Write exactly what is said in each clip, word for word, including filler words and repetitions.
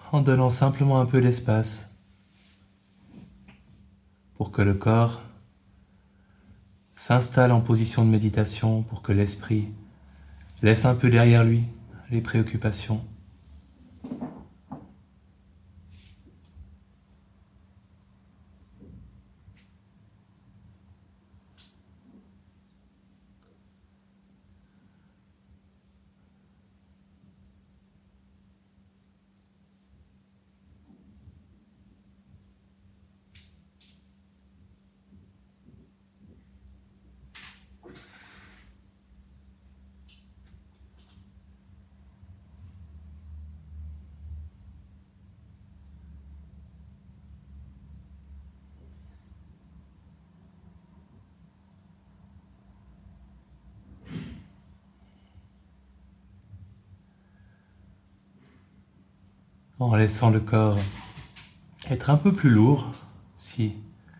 en donnant simplement un peu d'espace pour que le corps s'installe en position de méditation, pour que l'esprit laisse un peu derrière lui les préoccupations. En laissant le corps être un peu plus lourd, si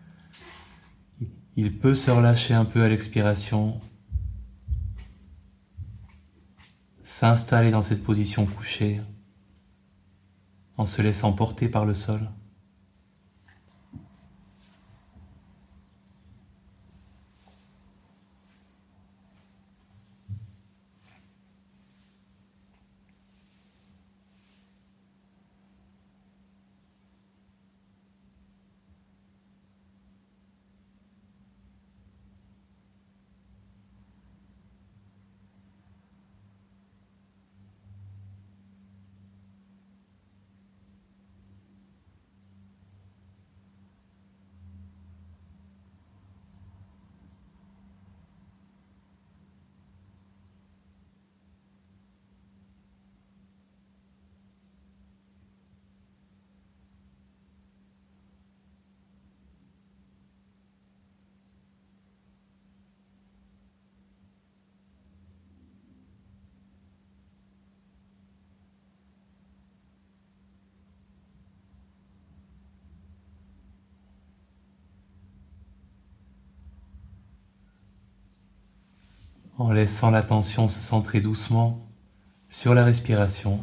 il peut se relâcher un peu à l'expiration, s'installer dans cette position couchée, en se laissant porter par le sol. En laissant l'attention se centrer doucement sur la respiration.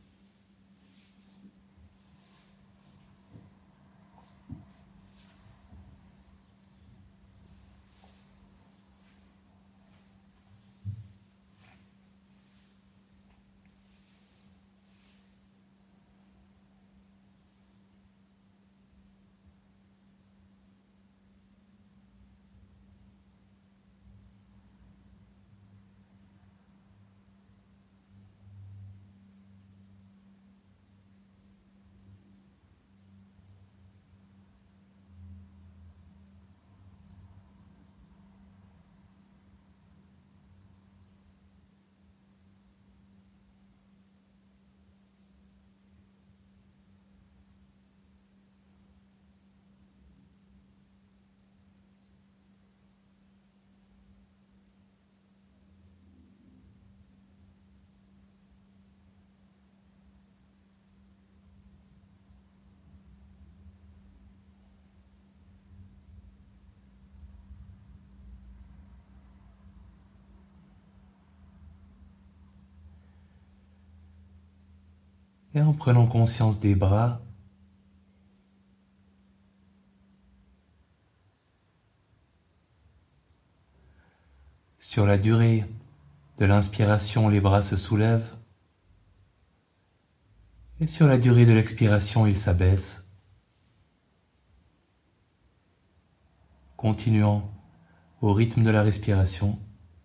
Et en prenant conscience des bras, sur la durée de l'inspiration, les bras se soulèvent, et sur la durée de l'expiration, ils s'abaissent, continuant au rythme de la respiration.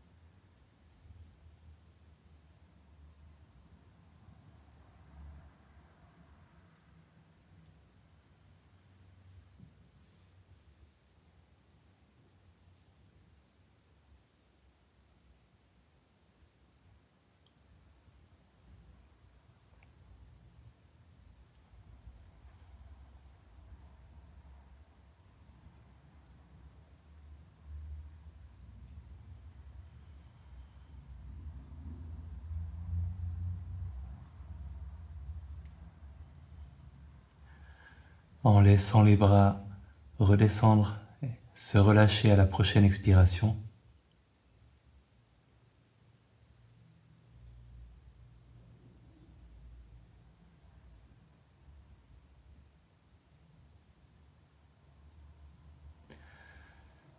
En laissant les bras redescendre, se relâcher à la prochaine expiration.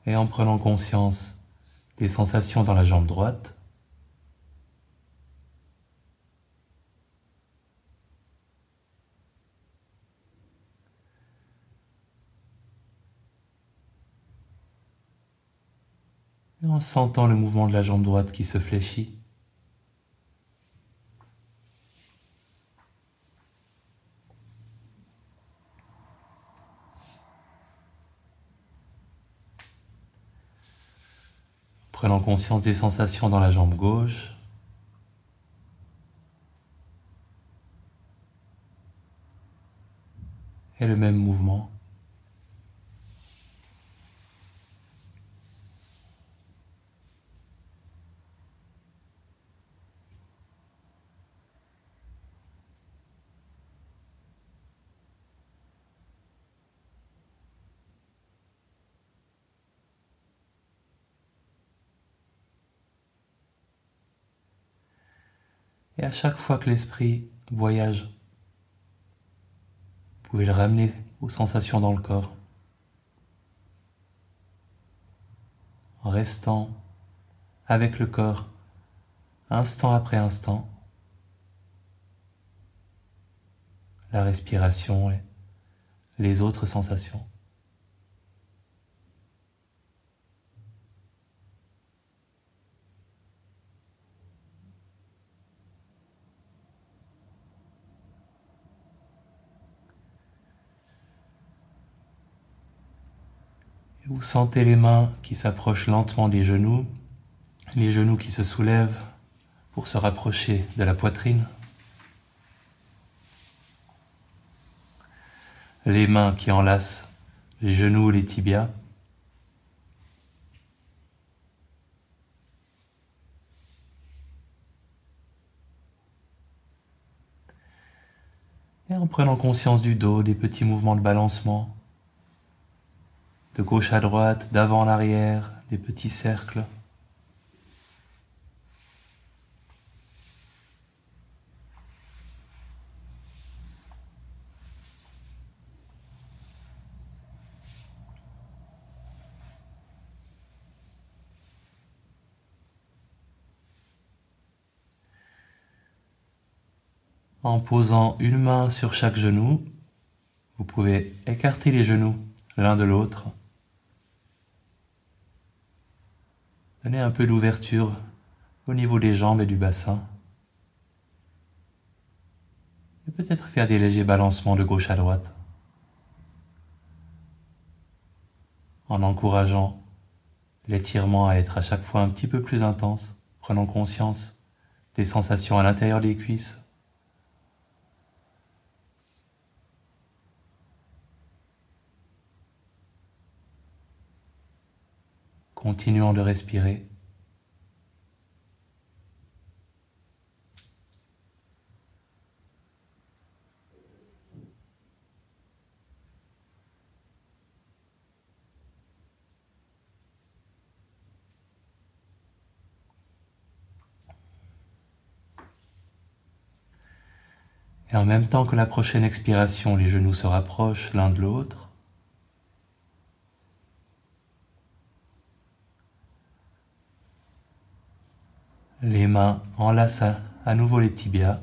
Et en prenant conscience des sensations dans la jambe droite, et en sentant le mouvement de la jambe droite qui se fléchit. Prenant conscience des sensations dans la jambe gauche, et le même mouvement. Et à chaque fois que l'esprit voyage, vous pouvez le ramener aux sensations dans le corps, en restant avec le corps, instant après instant, la respiration et les autres sensations. Vous sentez les mains qui s'approchent lentement des genoux, les genoux qui se soulèvent pour se rapprocher de la poitrine, les mains qui enlacent les genoux, les tibias, et en prenant conscience du dos, des petits mouvements de balancement, de gauche à droite, d'avant en arrière, des petits cercles. En posant une main sur chaque genou, vous pouvez écarter les genoux l'un de l'autre. Donnez un peu d'ouverture au niveau des jambes et du bassin. Et peut-être faire des légers balancements de gauche à droite, en encourageant l'étirement à être à chaque fois un petit peu plus intense, prenant conscience des sensations à l'intérieur des cuisses. Continuons de respirer. Et en même temps que la prochaine expiration, les genoux se rapprochent l'un de l'autre. Les mains enlacent à, à nouveau les tibias.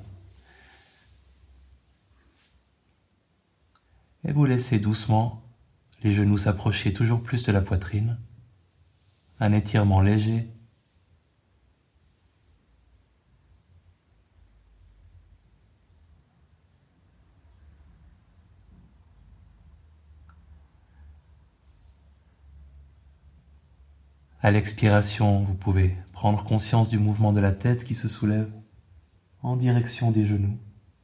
Et vous laissez doucement les genoux s'approcher toujours plus de la poitrine. Un étirement léger. À l'expiration, vous pouvez prendre conscience du mouvement de la tête qui se soulève en direction des genoux.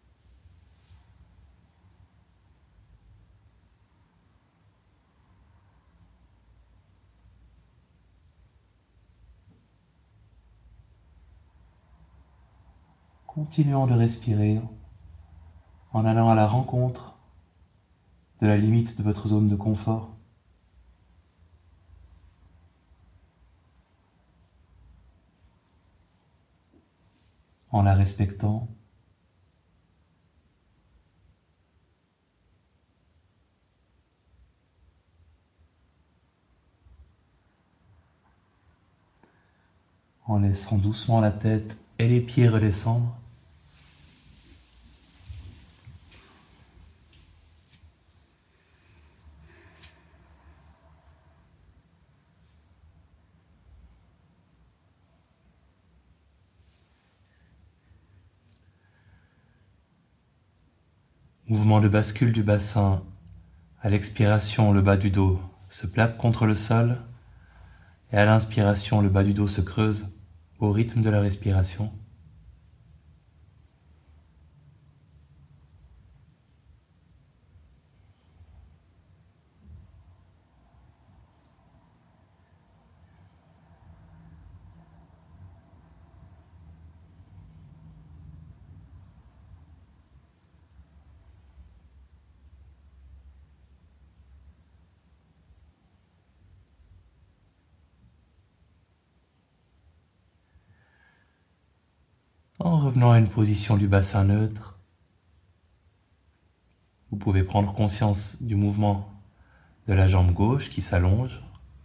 Continuons de respirer en allant à la rencontre de la limite de votre zone de confort. En la respectant. en laissant doucement la tête et les pieds redescendre. Mouvement de bascule du bassin. À l'expiration, le bas du dos se plaque contre le sol et à l'inspiration, le bas du dos se creuse au rythme de la respiration. En revenant à une position du bassin neutre, vous pouvez prendre conscience du mouvement de la jambe gauche qui s'allonge.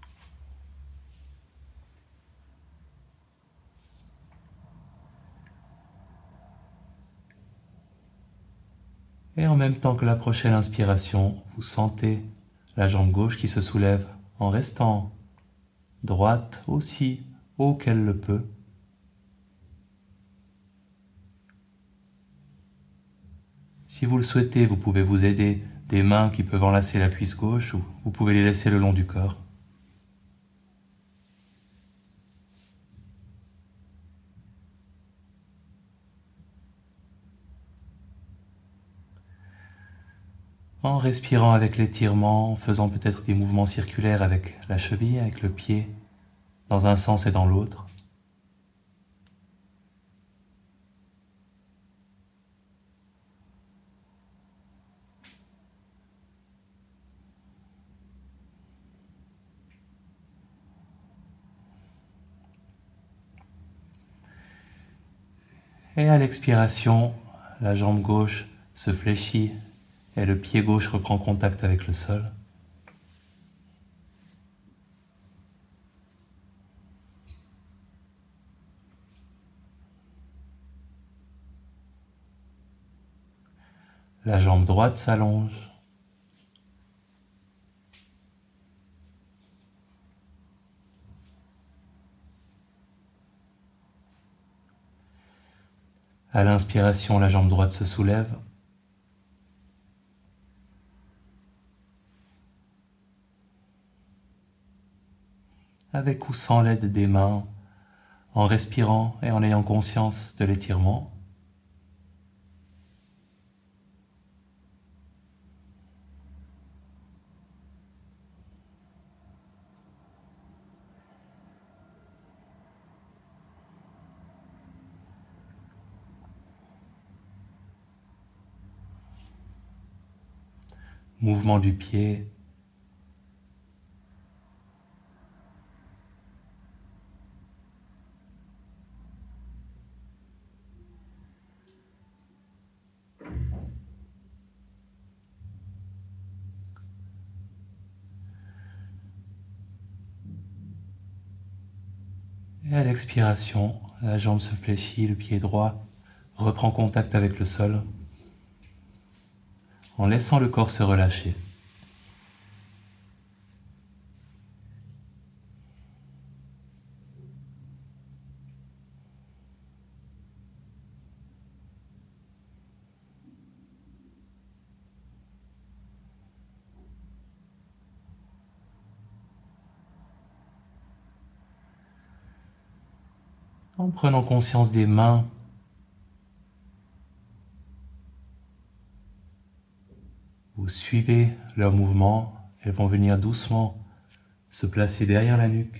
Et en même temps que la prochaine inspiration, vous sentez la jambe gauche qui se soulève en restant droite aussi haut qu'elle le peut. Si vous le souhaitez, vous pouvez vous aider des mains qui peuvent enlacer la cuisse gauche ou vous pouvez les laisser le long du corps. En respirant avec l'étirement, en faisant peut-être des mouvements circulaires avec la cheville, avec le pied, dans un sens et dans l'autre. Et à l'expiration, la jambe gauche se fléchit et le pied gauche reprend contact avec le sol. La jambe droite s'allonge. À l'inspiration, la jambe droite se soulève. Avec ou sans l'aide des mains, en respirant et en ayant conscience de l'étirement. Mouvement du pied. Et à l'expiration, la jambe se fléchit, le pied droit reprend contact avec le sol, en laissant le corps se relâcher. En prenant conscience des mains, vous suivez leur mouvement, elles vont venir doucement se placer derrière la nuque.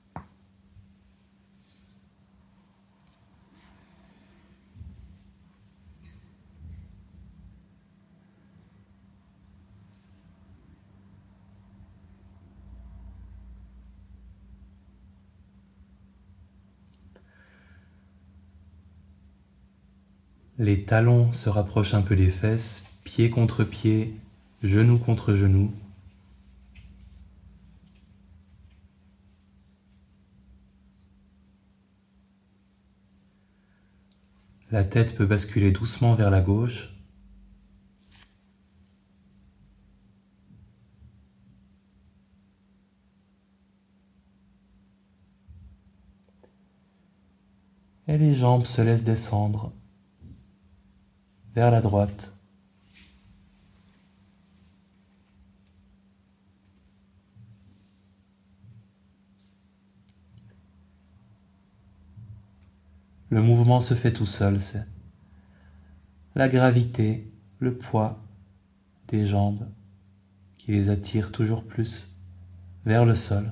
Les talons se rapprochent un peu des fesses, pied contre pied, genou contre genou. La tête peut basculer doucement vers la gauche. Et les jambes se laissent descendre vers la droite. Le mouvement se fait tout seul, c'est la gravité, le poids des jambes qui les attire toujours plus vers le sol.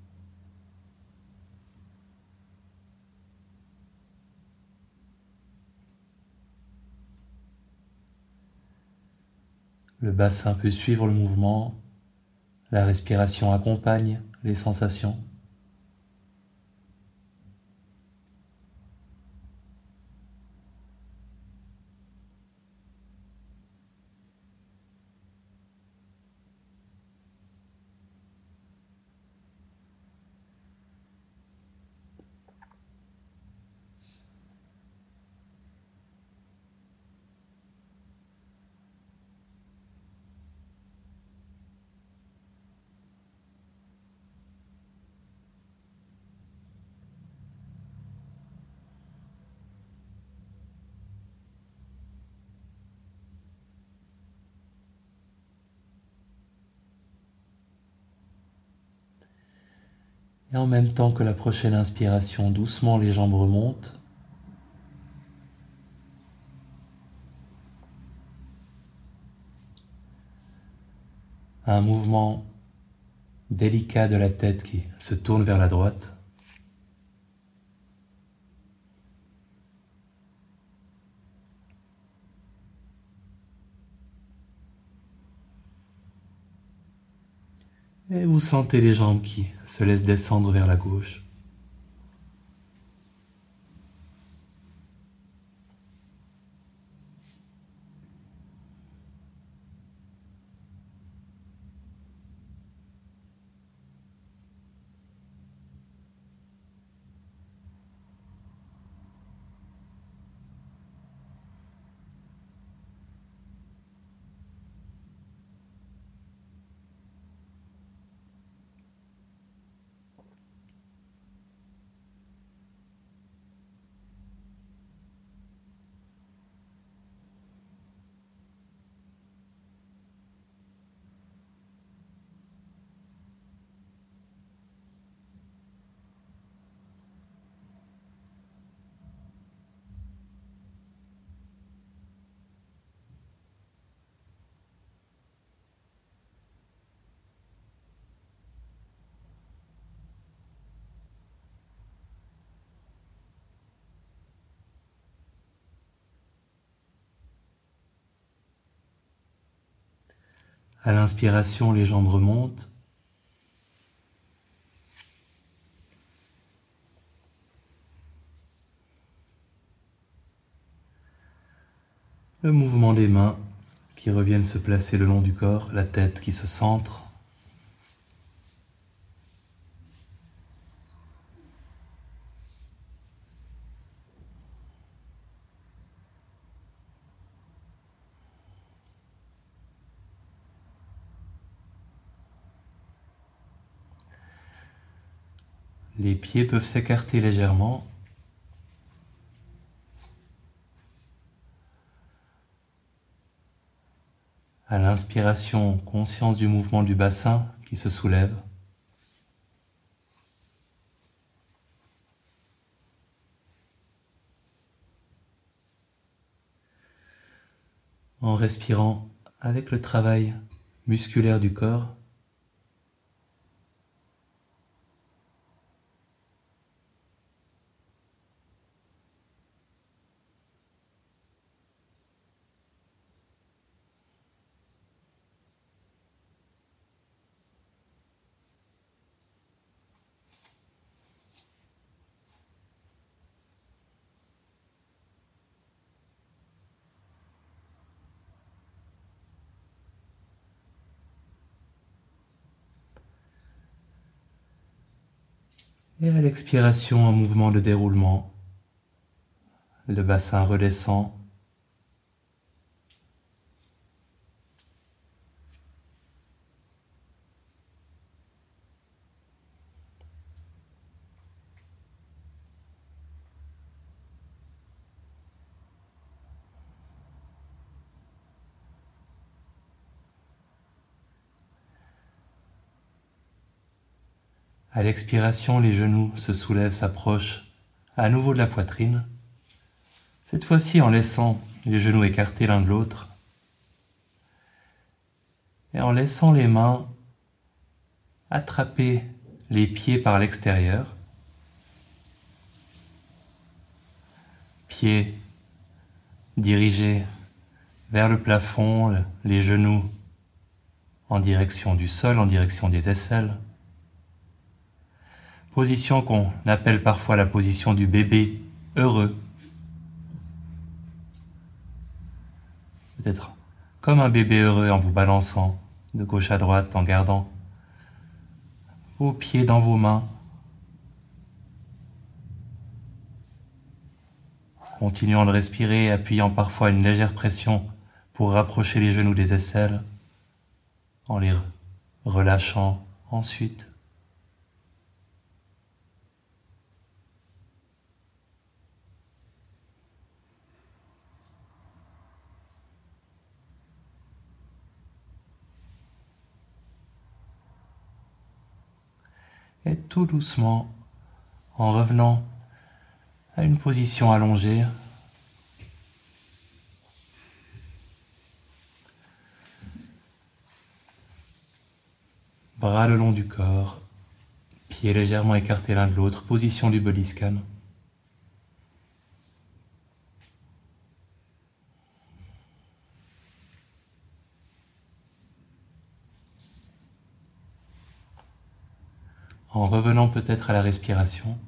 Le bassin peut suivre le mouvement, la respiration accompagne les sensations. Et en même temps que la prochaine inspiration, doucement les jambes remontent. Un mouvement délicat de la tête qui se tourne vers la droite. Et vous sentez les jambes qui se laissent descendre vers la gauche. À l'inspiration, les jambes remontent. Le mouvement des mains qui reviennent se placer le long du corps, la tête qui se centre. Les pieds peuvent s'écarter légèrement. À l'inspiration, conscience du mouvement du bassin qui se soulève. En respirant avec le travail musculaire du corps. Et à l'expiration, un mouvement de déroulement le bassin redescend. À l'expiration, les genoux se soulèvent, s'approchent à nouveau de la poitrine, cette fois-ci en laissant les genoux écartés l'un de l'autre et en laissant les mains attraper les pieds par l'extérieur, pieds dirigés vers le plafond, les genoux en direction du sol, en direction des aisselles. Position qu'on appelle parfois la position du bébé heureux. Peut-être comme un bébé heureux en vous balançant de gauche à droite, en gardant vos pieds dans vos mains. Continuant de respirer, appuyant parfois une légère pression pour rapprocher les genoux des aisselles, en les relâchant ensuite. Et tout doucement, en revenant à une position allongée, bras le long du corps, pieds légèrement écartés l'un de l'autre, position du body scan. En revenant peut-être à la respiration.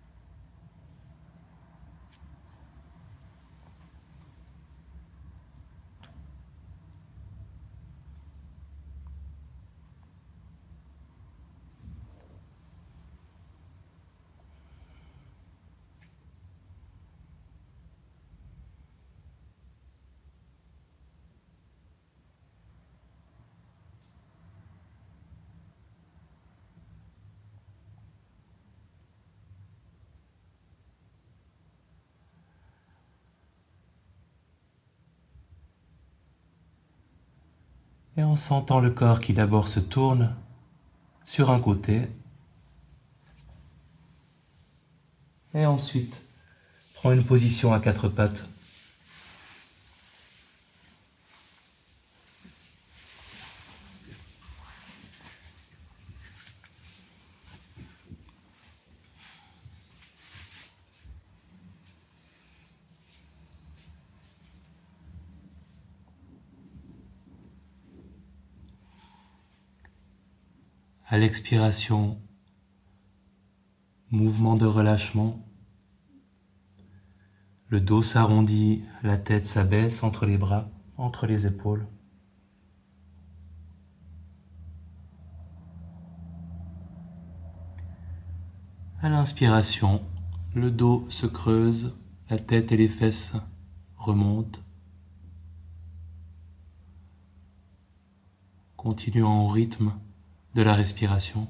Et en sentant le corps qui d'abord se tourne sur un côté et ensuite prend une position à quatre pattes. À l'expiration, mouvement de relâchement. Le dos s'arrondit, la tête s'abaisse entre les bras, entre les épaules. À l'inspiration, le dos se creuse, la tête et les fesses remontent. Continuant au rythme de la respiration.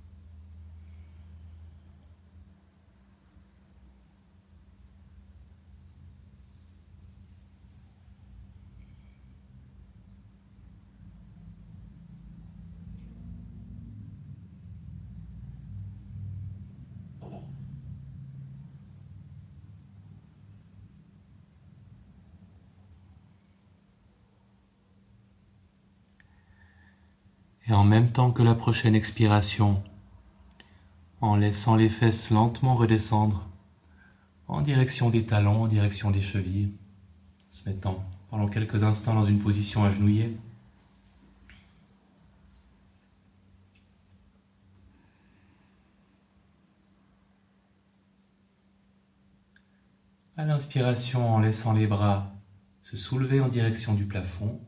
Et en même temps que la prochaine expiration, en laissant les fesses lentement redescendre en direction des talons, en direction des chevilles, se mettant pendant quelques instants dans une position agenouillée. À l'inspiration, en laissant les bras se soulever en direction du plafond.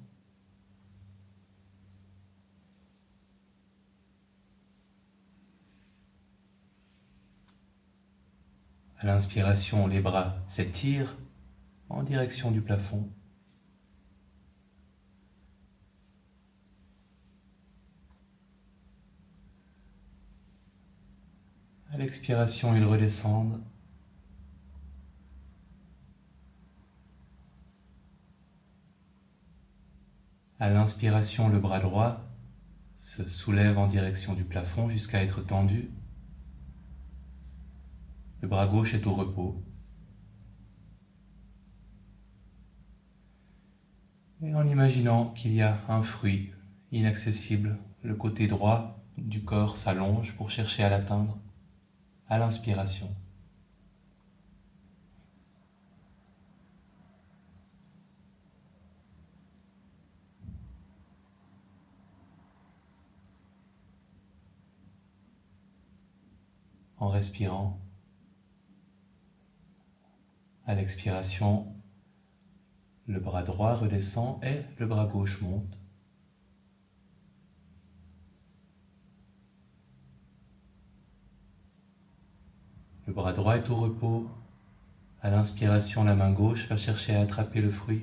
À l'inspiration, les bras s'étirent en direction du plafond. À l'expiration, ils redescendent. À l'inspiration, le bras droit se soulève en direction du plafond jusqu'à être tendu. Le bras gauche est au repos. Et en imaginant qu'il y a un fruit inaccessible, le côté droit du corps s'allonge pour chercher à l'atteindre. À l'inspiration. En respirant, à l'expiration, le bras droit redescend et le bras gauche monte. Le bras droit est au repos. À l'inspiration, la main gauche va chercher à attraper le fruit.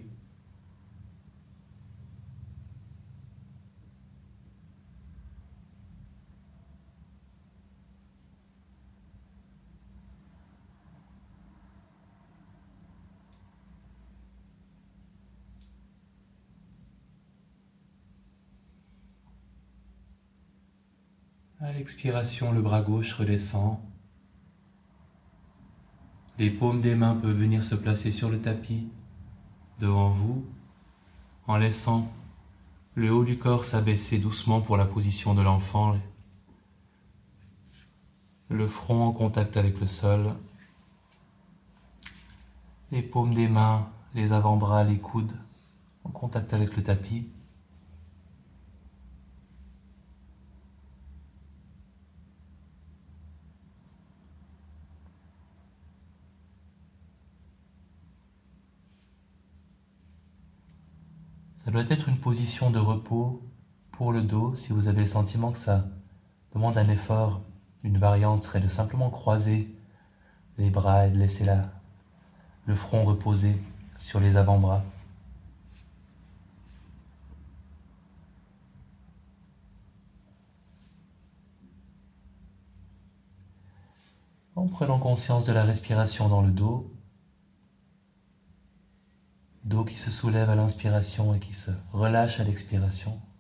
À l'expiration, le bras gauche redescend. Les paumes des mains peuvent venir se placer sur le tapis, devant vous, en laissant le haut du corps s'abaisser doucement pour la position de l'enfant, le front en contact avec le sol, les paumes des mains, les avant-bras, les coudes en contact avec le tapis. Ça doit être une position de repos pour le dos. Si vous avez le sentiment que ça demande un effort, une variante serait de simplement croiser les bras et de laisser la, le front reposer sur les avant-bras. En prenant conscience de la respiration dans le dos, dos qui se soulève à l'inspiration et qui se relâche à l'expiration.